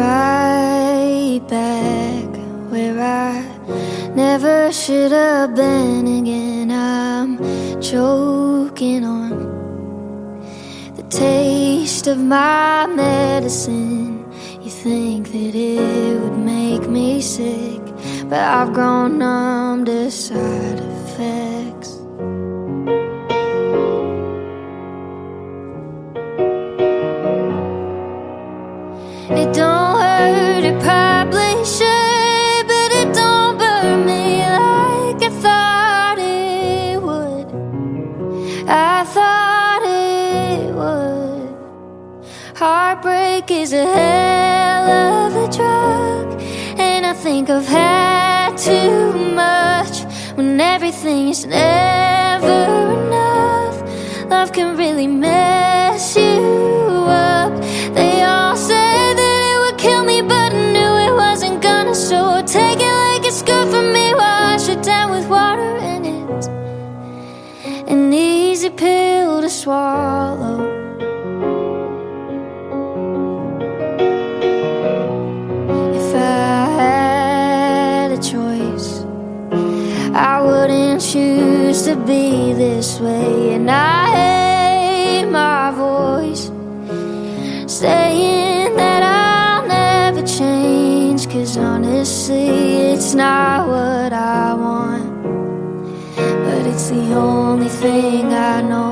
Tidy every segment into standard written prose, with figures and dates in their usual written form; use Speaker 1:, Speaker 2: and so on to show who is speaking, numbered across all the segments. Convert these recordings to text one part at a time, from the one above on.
Speaker 1: right back where I never should have been again. I'm choking on the taste of my medicine. You think that it would make me sick, but I've grown numb to side effects. It don't hurt, it probably should, but it don't burn me like I thought it would. I thought it would. Heartbreak is a hell of a drug, and I think I've had too much when everything is never enough. Love can really mess you up. They all say that it would kill me, but I knew it wasn't gonna. So I'll take it like it's good for me, wash it down with water, and it's an easy pill to swallow. If I had a choice, I wouldn't choose to be this way. And I hate my voice saying that I'll never change, 'cause honestly it's not what I want, but it's the only thing I know.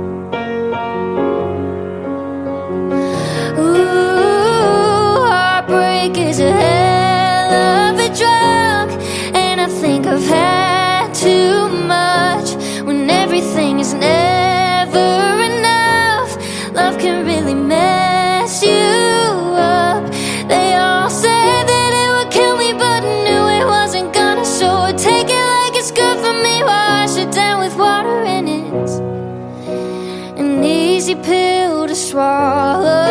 Speaker 1: Ooh, heartbreak is a hell of a drug, and I think I've had too much when everything is never enough. Love can really mess you up. They all say that it would kill me, but I knew it wasn't gonna. So I take it like it's good for me, wash it down with water, and it's an easy pill to swallow.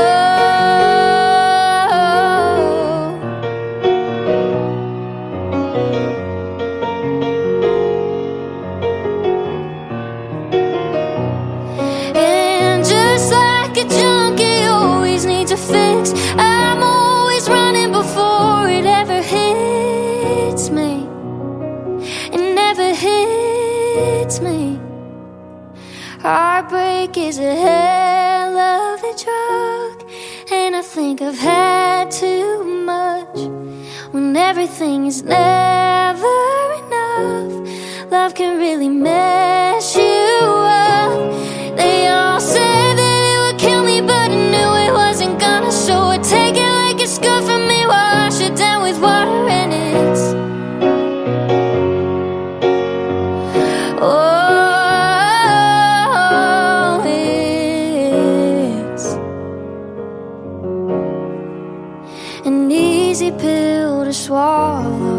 Speaker 1: Fix. I'm always running before it ever hits me. It never hits me. Heartbreak is a hell of a drug, and I think I've had too much when everything is never enough. Love can really mess you up. They all say that it would kill me, but I knew it wasn't gonna. So I take it like it's good for me, wash it down with water, and it's it's an easy pill to swallow.